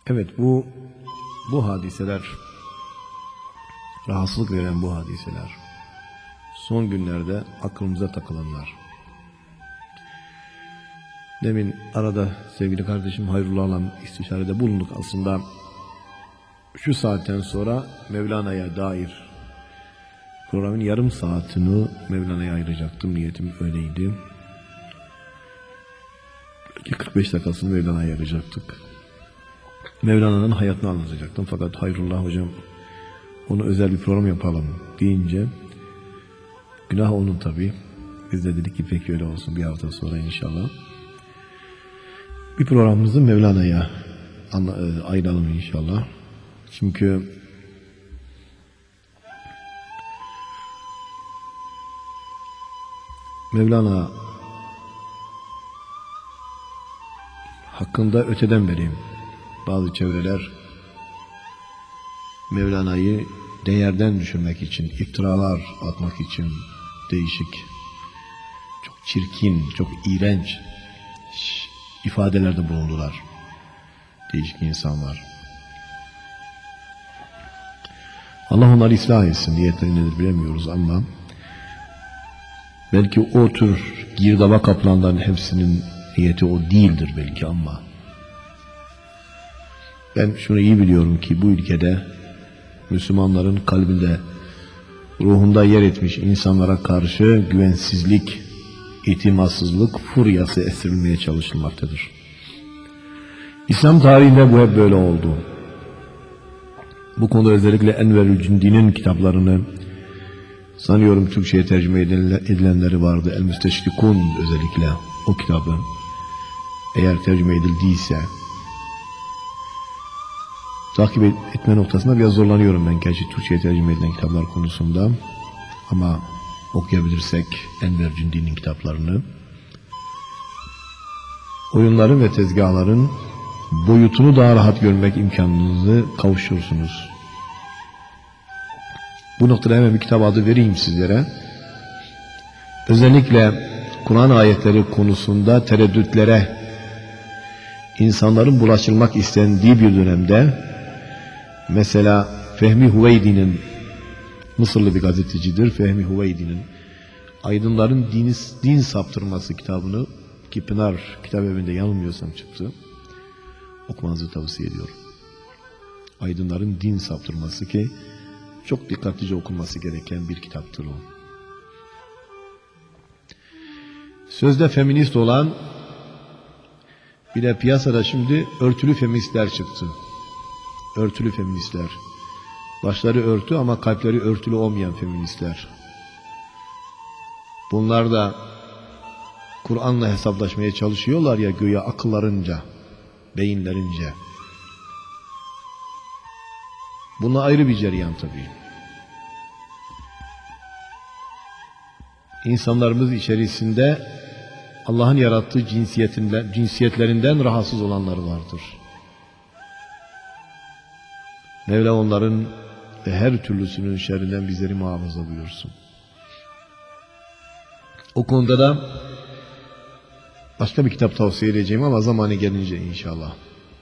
Evet, bu hadiseler, rahatsızlık veren bu hadiseler, son günlerde aklımıza takılanlar. Demin arada sevgili kardeşim Hayrullah'la istişarede bulunduk. Aslında şu saatten sonra Mevlana'ya dair programın yarım saatini Mevlana'ya ayıracaktım. Niyetim öyleydi. Belki 45 dakikasını Mevlana'ya ayıracaktık. Mevlana'nın hayatını anlatacaktım. Fakat Hayrullah hocam onu özel bir program yapalım deyince günah onun tabii. Biz de dedik ki peki öyle olsun, bir hafta sonra inşallah. Bir programımızı Mevlana'ya ayıralım inşallah. Çünkü Mevlana hakkında öteden beri bazı çevreler Mevlana'yı değerden düşürmek için, iftiralar atmak için değişik, çok çirkin, çok iğrenç ifadelerde bulundular. Değişik insanlar. Allah onları ıslah etsin. Niyetleri nedir bilemiyoruz ama belki o tür girdaba kaplanların hepsinin niyeti o değildir belki ama ben şunu iyi biliyorum ki bu ülkede Müslümanların kalbinde, ruhunda yer etmiş insanlara karşı güvensizlik, itimatsızlık furyası estirilmeye çalışılmaktadır. İslam tarihinde bu hep böyle oldu. Bu konuda özellikle Enverül Cündi'nin kitaplarını sanıyorum Türkçe'ye tercüme edilenleri vardı. El Müsteşrikun özellikle o kitabı eğer tercüme edildiyse takip etme noktasında biraz zorlanıyorum ben gerçi Türkçe'ye tercüme edilen kitaplar konusunda ama okuyabilirsek Enver Cündi'nin kitaplarını, oyunların ve tezgahların boyutunu daha rahat görmek imkanınızı kavuşursunuz. Bu noktada hemen bir kitap adı vereyim sizlere. Özellikle Kur'an ayetleri konusunda tereddütlere insanların bulaşılmak istendiği bir dönemde mesela Fehmi Huveydi'nin, Mısırlı bir gazetecidir, Fehmi Huveydi'nin Aydınların Din Saptırması kitabını ki Pınar Kitap Evi'nde yanılmıyorsam çıktı. Okumanızı tavsiye ediyorum. Aydınların Din Saptırması ki çok dikkatlice okunması gereken bir kitaptır o. Sözde feminist olan bir de piyasada şimdi örtülü feministler çıktı. Örtülü feministler. Başları örtü ama kalpleri örtülü olmayan feministler. Bunlar da Kur'an'la hesaplaşmaya çalışıyorlar ya güya akıllarınca, beyinlerince. Bununla ayrı bir cereyan tabii. İnsanlarımız içerisinde Allah'ın yarattığı cinsiyetlerinden rahatsız olanları vardır. Mevla onların ve her türlüsünün şerrinden bizleri muhafaza buyursun. O konuda da başka bir kitap tavsiye edeceğim ama zamanı gelince inşallah.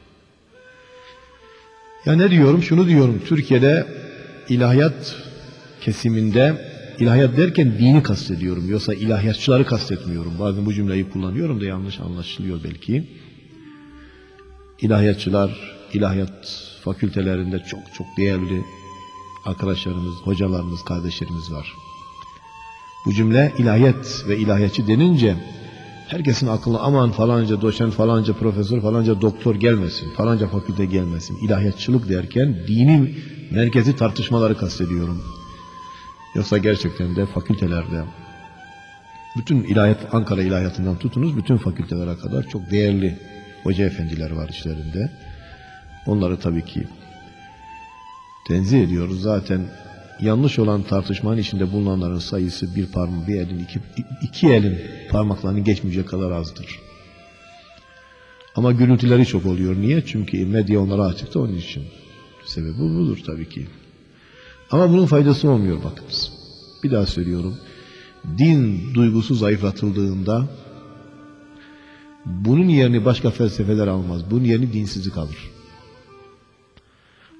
Ya ne diyorum? Şunu diyorum. Türkiye'de ilahiyat kesiminde, ilahiyat derken dini kastediyorum. Yoksa ilahiyatçıları kastetmiyorum. Bazen bu cümleyi kullanıyorum da yanlış anlaşılıyor belki. İlahiyatçılar, ilahiyat fakültelerinde çok değerli arkadaşlarımız, hocalarımız, kardeşlerimiz var. Bu cümle ilahiyat ve ilahiyatçı denince herkesin aklına aman falanca doçent, falanca profesör, falanca doktor gelmesin, falanca fakülte gelmesin. İlahiyatçılık derken dini merkezi tartışmaları kastediyorum. Yoksa gerçekten de fakültelerde bütün ilahiyat, Ankara ilahiyatından tutunuz bütün fakültelere kadar çok değerli hoca efendiler var içlerinde. Onları tabii ki tenzih ediyoruz. Zaten yanlış olan tartışmanın içinde bulunanların sayısı bir elin, iki elin parmaklarını geçmeyecek kadar azdır. Ama gürültüleri çok oluyor. Niye? Çünkü medya onlara açık da onun için. Sebebi budur tabii ki. Ama bunun faydası olmuyor bakınız. Bir daha söylüyorum. Din duygusu zayıflatıldığında bunun yerini başka felsefeler almaz. Bunun yerini dinsizlik alır.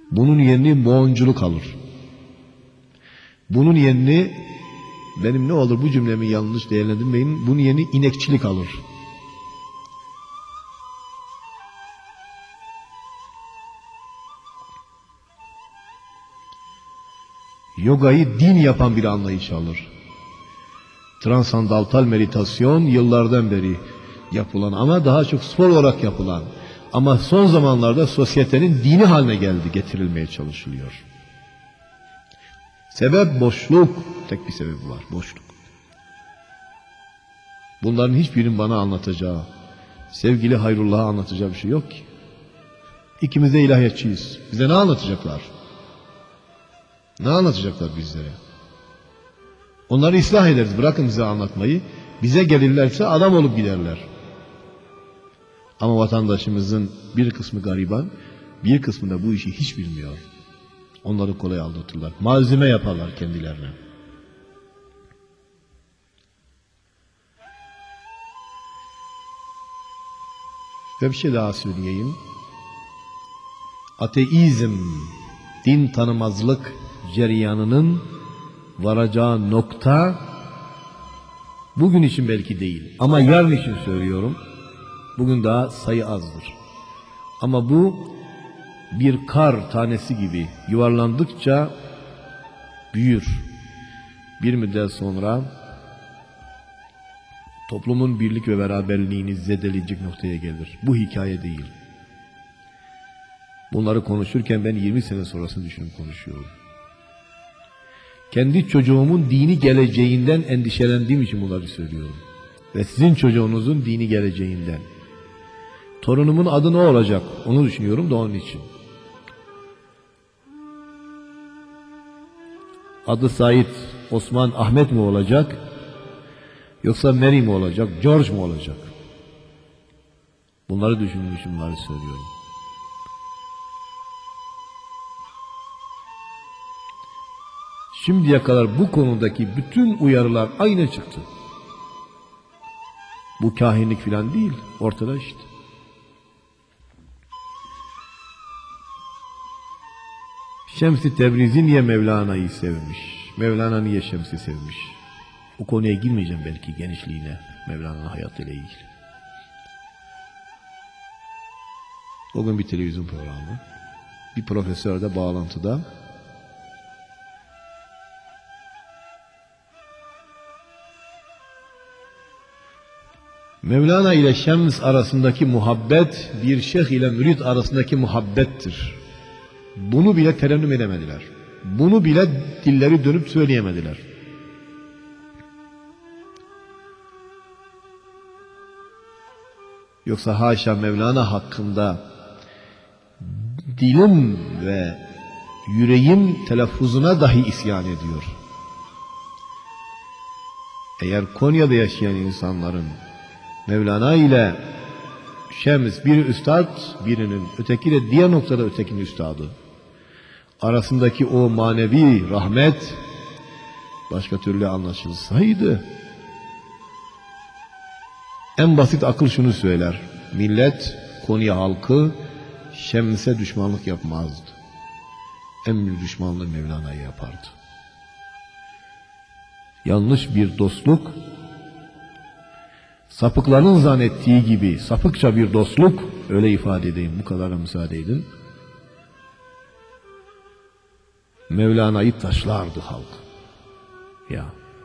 Bunun yerini Moğonculuk alır. Bunun yerini, benim ne olur bu cümlemi yanlış değerlendirmeyin, bunun yerini inekçilik alır. Yogayı din yapan bir anlayış alır. Transandantal meditasyon yıllardan beri yapılan ama daha çok spor olarak yapılan ama son zamanlarda sosyetenin dini haline getirilmeye çalışılıyor. Sebep boşluk. Tek bir sebebi var, boşluk. Bunların hiçbirinin bana anlatacağı, sevgili Hayrullah'a anlatacağı bir şey yok ki. İkimiz de ilahiyatçıyız. Bize ne anlatacaklar? Ne anlatacaklar bizlere? Onları ıslah ederiz. Bırakın bize anlatmayı. Bize gelirlerse adam olup giderler. Ama vatandaşımızın bir kısmı gariban, bir kısmı da bu işi hiç bilmiyor. Onları kolay aldatırlar. Malzeme yaparlar kendilerine. Ve bir şey daha söyleyeyim. Ateizm, din tanımazlık cereyanının varacağı nokta bugün için belki değil ama yarın için söylüyorum. Bugün daha sayı azdır. Ama bu bir kar tanesi gibi yuvarlandıkça büyür. Bir müddet sonra toplumun birlik ve beraberliğini zedeleyecek noktaya gelir. Bu hikaye değil. Bunları konuşurken ben 20 sene sonrasını düşünüp konuşuyorum. Kendi çocuğumun dini geleceğinden endişelendiğim için bunları söylüyorum. Ve sizin çocuğunuzun dini geleceğinden. Torunumun adı ne olacak? Onu düşünüyorum da onun için. Adı Said, Osman, Ahmet mi olacak? Yoksa Mary mi olacak? George mu olacak? Bunları düşünmüşüm, bunları söylüyorum. Şimdiye kadar bu konudaki bütün uyarılar aynı çıktı. Bu kahinlik filan değil, ortada işte. Şems-i Tebrizi niye Mevlana'yı sevmiş? Mevlana niye Şems'i sevmiş? O konuya girmeyeceğim belki genişliğine, Mevlana'nın hayatıyla ilgili. O gün bir televizyon programı, bir profesör de bağlantıda Mevlana ile Şems arasındaki muhabbet bir şeyh ile mürit arasındaki muhabbettir. Bunu bile terennüm edemediler. Bunu bile dilleri dönüp söyleyemediler. Yoksa haşa Mevlana hakkında dilim ve yüreğim telaffuzuna dahi isyan ediyor. Eğer Konya'da yaşayan insanların Mevlana ile Şems bir üstad, birinin öteki de diğer noktada ötekinin üstadı. Arasındaki o manevi rahmet başka türlü anlaşılsaydı, en basit akıl şunu söyler: millet, Konya halkı Şems'e düşmanlık yapmazdı. En büyük düşmanlığı Mevlana'ya yapardı. Yanlış bir dostluk, sapıkların zannettiği gibi sapıkça bir dostluk, öyle ifade edeyim, bu kadara müsaade edin. Mevlana'yı taşlardı halk. Ya.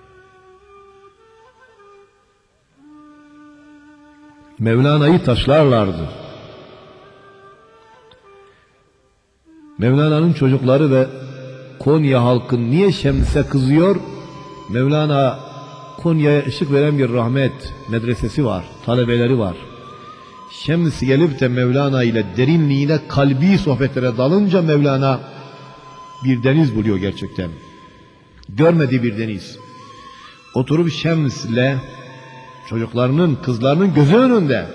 Mevlana'yı taşlarlardı. Mevlana'nın çocukları ve Konya halkı niye Şems'e kızıyor? Mevlana Konya'ya ışık veren bir rahmet medresesi var, talebeleri var. Şems gelip de Mevlana ile derinliğine kalbi sohbetlere dalınca Mevlana bir deniz buluyor gerçekten. Görmediği bir deniz. Oturup Şems'le çocuklarının, kızlarının gözü önünde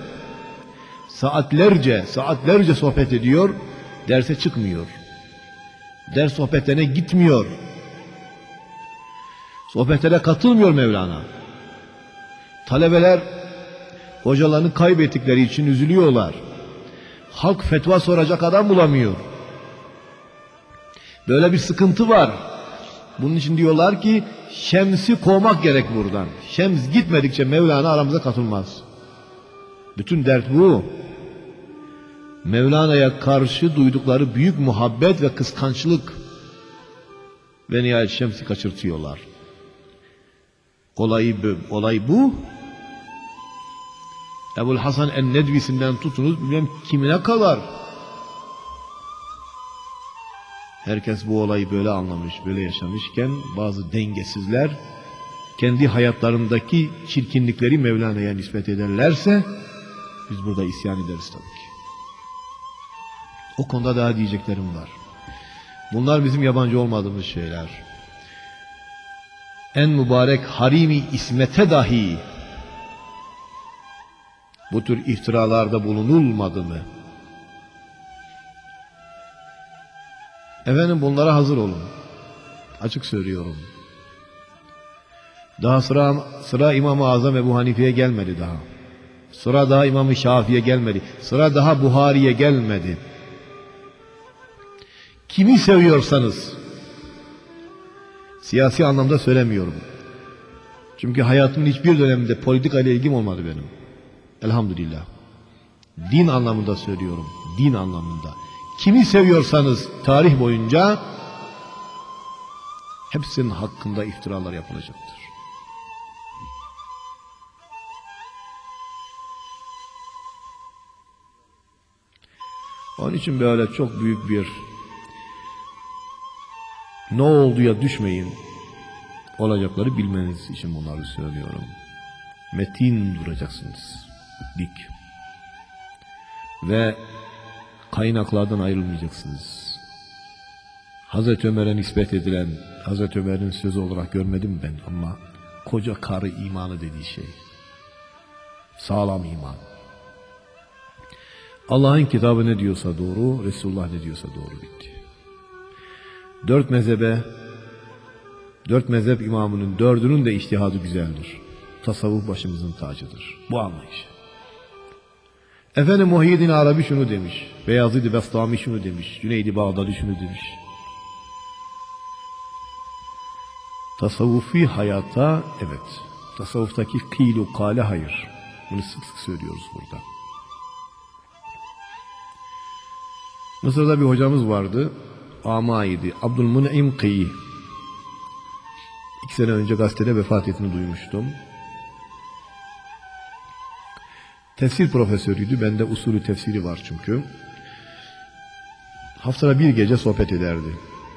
saatlerce sohbet ediyor, derse çıkmıyor. Ders sohbetlerine gitmiyor. Sohbetlere katılmıyor Mevlana. Talebeler hocalarını kaybettikleri için üzülüyorlar. Halk fetva soracak adam bulamıyor. Böyle bir sıkıntı var. Bunun için diyorlar ki Şems'i kovmak gerek buradan. Şems gitmedikçe Mevlana aramıza katılmaz. Bütün dert bu. Mevlana'ya karşı duydukları büyük muhabbet ve kıskançlık ve nihayet Şems'i kaçırtıyorlar. Olay bu. Ebu'l Hasan en-Nedvisi'nden tutunuz bilmem kimine kadar. Herkes bu olayı böyle anlamış, böyle yaşamışken bazı dengesizler kendi hayatlarındaki çirkinlikleri Mevlana'ya nispet ederlerse biz burada isyan ederiz tabii ki. O konuda daha diyeceklerim var. Bunlar bizim yabancı olmadığımız şeyler. En mübarek Harimi İsmet'e dahi bu tür iftiralarda bulunulmadı mı? Efendim bunlara hazır olun. Açık söylüyorum. Daha sıra İmam-ı Azam Ebu Hanife'ye gelmedi daha. Sıra daha İmam-ı Şafii'ye gelmedi. Sıra daha Buhari'ye gelmedi. Kimi seviyorsanız, siyasi anlamda söylemiyorum. Çünkü hayatımın hiçbir döneminde politika ile ilgim olmadı benim. Elhamdülillah. Din anlamında söylüyorum. Din anlamında. Kimi seviyorsanız tarih boyunca hepsinin hakkında iftiralar yapılacaktır. Onun için böyle çok büyük bir ne olduya düşmeyin. Olacakları bilmeniz için bunları söylüyorum. Metin duracaksınız. Dik. Ve kaynaklardan ayrılmayacaksınız. Hazreti Ömer'e nispet edilen, Hazreti Ömer'in sözü olarak görmedim ben ama koca karı imanı dediği şey. Sağlam iman. Allah'ın kitabı ne diyorsa doğru, Resulullah ne diyorsa doğru bitti. Dört mezhep imamının dördünün de içtihadı güzeldir. Tasavvuf başımızın tacıdır. Bu anlayış. Efendim Muhyiddin Arabi şunu demiş, Beyazid-i Bestami şunu demiş, Cüneyd-i Bağdadi şunu demiş. Tasavvufi hayata evet, tasavvuftaki kıylu kale hayır. Bunu sık sık söylüyoruz burada. Mısır'da bir hocamız vardı, Amaydi, Abdülmun'im Kıyı. 2 sene önce gazetede vefat ettiğini duymuştum. Tefsir profesörüydü. Bende usulü tefsiri var çünkü. Haftada bir gece sohbet ederdi.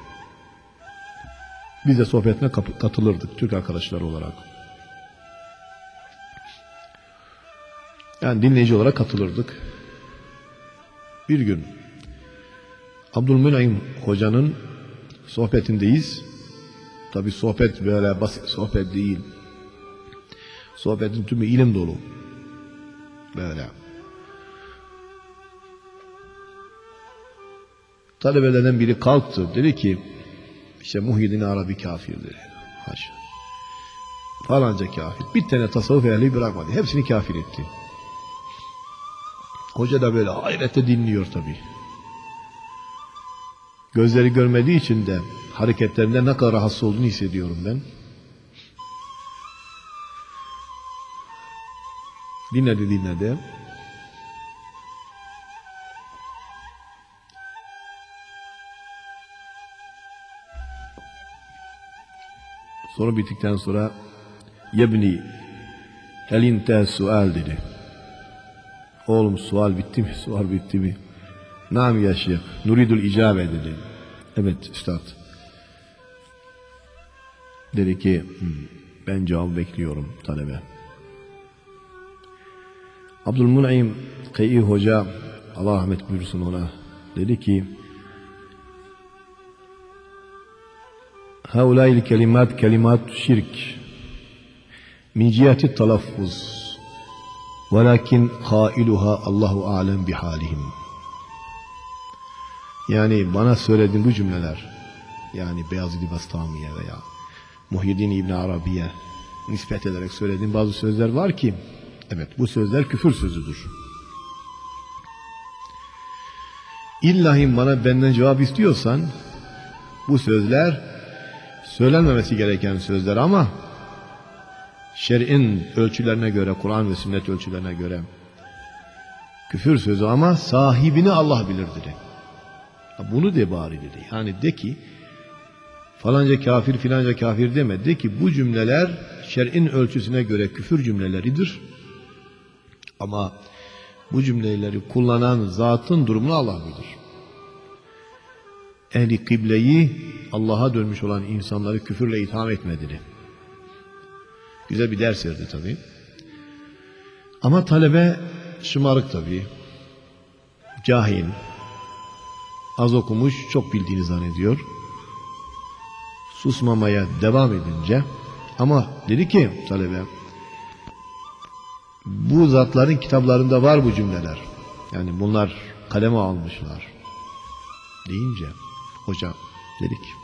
Biz de sohbetine katılırdık Türk arkadaşlar olarak. Yani dinleyici olarak katılırdık. Bir gün Abdülmun'im hocanın sohbetindeyiz. Tabi sohbet böyle basit sohbet değil. Sohbetin tümü ilim dolu. Böyle. Talebelerden biri kalktı. Dedi ki işte Muhyiddin Arabi kafir dedi. Haşa. Falanca kafir. Bir tane tasavvuf ehli bırakmadı. Hepsini kafir etti. Hoca da böyle hayretle dinliyor tabi. Gözleri görmediği için de hareketlerinde ne kadar rahatsız olduğunu hissediyorum ben. Dinledi. Soru bittikten sonra Yebni helinte sual dedi. Oğlum sual bitti mi? Sual bitti mi? Nam ya şeyh. Nuridul icabe dedi. Evet üstad. Dedi ki ben cevap bekliyorum talebe. Abdülmun'im Kıyı Hoca Allah rahmet buyursun ona dedi ki Haulâil kelimat şirk min cihati talaffuz velakin kailuha Allahu alem bihalihim. Yani bana söylediğin bu cümleler yani Beyazid-i Bestami'ye veya Muhyiddin İbn Arabi'ye nispet ederek söylediğim bazı sözler var ki evet bu sözler küfür sözüdür. İllahi benden cevap istiyorsan Bu sözler söylenmemesi gereken sözler ama şer'in ölçülerine göre, Kur'an ve sünnet ölçülerine göre küfür sözü ama sahibini Allah bilir dedi. Bunu de bari dedi. Yani de ki falanca kafir filanca kafir deme. De ki bu cümleler şer'in ölçüsüne göre küfür cümleleridir. Ama bu cümleleri kullanan zatın durumunu Allah bilir. Ehli kıbleyi, Allah'a dönmüş olan insanları küfürle itham etme dedi. Güzel bir ders verdi tabii. Ama talebe şımarık tabii. Cahil. Az okumuş, çok bildiğini zannediyor. Susmamaya devam edince ama dedi ki talebe, bu zatların kitaplarında var bu cümleler. Yani bunlar kaleme almışlar. Deyince hoca dedi ki,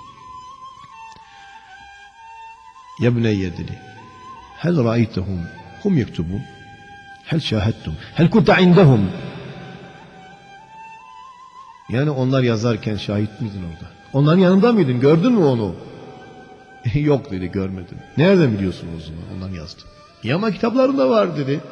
ya buneyye dedi, hel ra'aytehum hum yektubun, hel şahettum, hel kunta indahum. Yani onlar yazarken şahit miydin orada? Onların yanında mıydın? Gördün mü onu? Yok dedi, görmedim. Nereden biliyorsun o zaman? Ondan yazdı. Ya ama kitaplarında var dedi.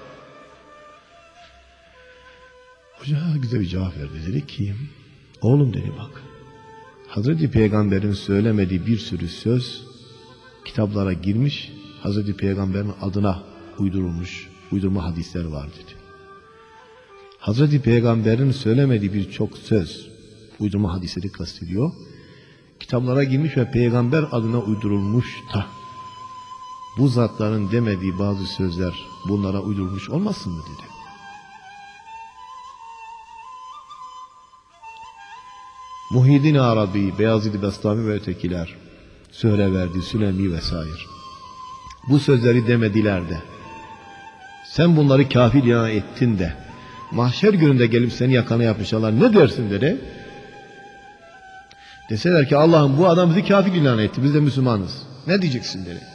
Hoca güzel bir cevap verdi. Dedi ki, oğlum dedi bak, Hazreti Peygamber'in söylemediği bir sürü söz kitaplara girmiş, Hazreti Peygamber'in adına uydurulmuş, uydurma hadisler var dedi. Hazreti Peygamber'in söylemediği birçok söz, uydurma hadisleri kastediyor, kitaplara girmiş ve Peygamber adına uydurulmuş da bu zatların demediği bazı sözler bunlara uydurulmuş olmasın mı dedi. Muhyiddin Arabi, Beyazid-i Bestami ve ötekiler, Sühreverdi, Sülemi vesaire. Bu sözleri demediler de, sen bunları kafir ilan ettin de, mahşer gününde gelip seni yakana yapmışlar, ne dersin dedi. Deseler ki Allah'ım bu adam bizi kafir ilan etti, biz de Müslümanız, ne diyeceksin dedi.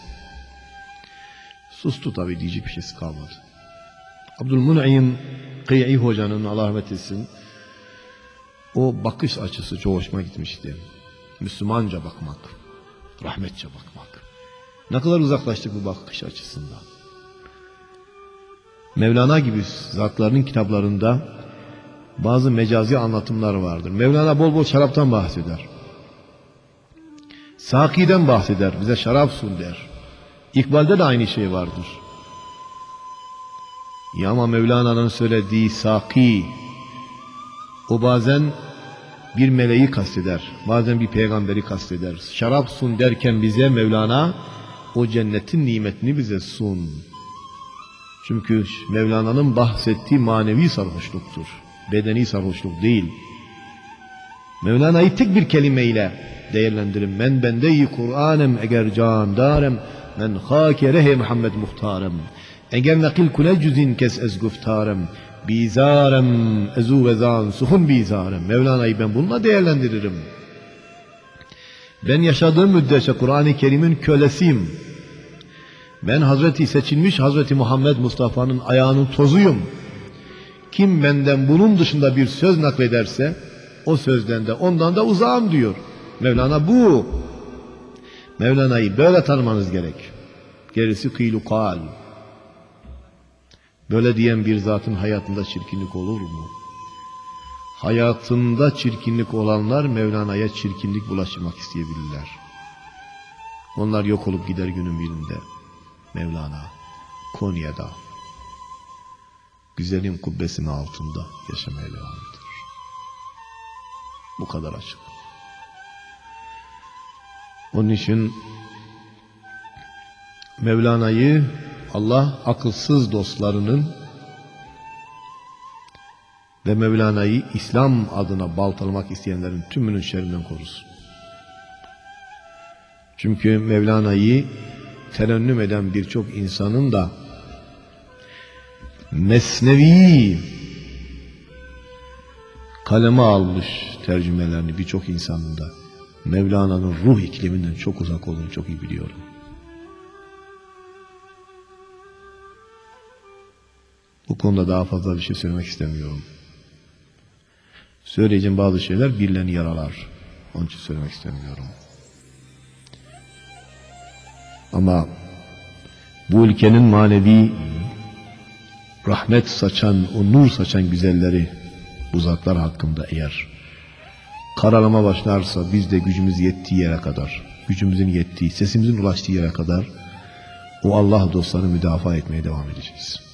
Sustu tabi, diyecek bir şeysi kalmadı. Abdülmun'im Kıy'i hocanın, Allah rahmet etsin, o bakış açısı çok hoşuma gitmişti. Müslümanca bakmak, rahmetçe bakmak. Ne kadar uzaklaştık bu bakış açısından. Mevlana gibi zatlarının kitaplarında bazı mecazi anlatımlar vardır. Mevlana bol bol şaraptan bahseder. Saki'den bahseder, bize şarap sun der. İkbal'de de aynı şey vardır. Ya ama Mevlana'nın söylediği Saki, o bazen bir meleği kasteder, bazen bir peygamberi kasteder. Şarap sun derken bize Mevlana o cennetin nimetini bize sun. Çünkü Mevlana'nın bahsettiği manevi sarhoşluktur. Bedeni sarhoşluk değil. Mevlana'yı tek bir kelimeyle değerlendirin. Men bende-i Kur'anem eğer candarem, men hakerehe Muhammed muhtarem. Eğer nakil kule cüzin kes ez guftarem. Bizarem ezu vezan suhun bizarem. Mevlana'yı ben bununla değerlendiririm. Ben yaşadığım müddetçe Kur'an-ı Kerim'in kölesiyim. Ben Hazreti seçilmiş Hazreti Muhammed Mustafa'nın ayağının tozuyum. Kim benden bunun dışında bir söz naklederse o sözden de ondan da uzağım diyor. Mevlana bu. Mevlana'yı böyle tanımanız gerek. Gerisi kıylu kal. Böyle diyen bir zatın hayatında çirkinlik olur mu? Hayatında çirkinlik olanlar Mevlana'ya çirkinlik bulaştırmak isteyebilirler. Onlar yok olup gider günün birinde. Mevlana Konya'da güzelin kubbesinin altında yaşamaya devam eder. Bu kadar açık. Onun için Mevlana'yı Allah akılsız dostlarının ve Mevlana'yı İslam adına baltalamak isteyenlerin tümünün şerrinden korusun. Çünkü Mevlana'yı terennüm eden birçok insanın da Mesnevi kaleme almış tercümelerini birçok insanın da Mevlana'nın ruh ikliminden çok uzak olduğunu çok iyi biliyorum. Bu konuda daha fazla bir şey söylemek istemiyorum. Söyleyeceğim bazı şeyler birilerini yaralar. Onun için söylemek istemiyorum. Ama bu ülkenin manevi rahmet saçan, o nur saçan güzelleri, bu zatlar hakkında eğer karalama başlarsa biz de gücümüz yettiği yere kadar, gücümüzün yettiği, sesimizin ulaştığı yere kadar o Allah dostlarını müdafaa etmeye devam edeceğiz.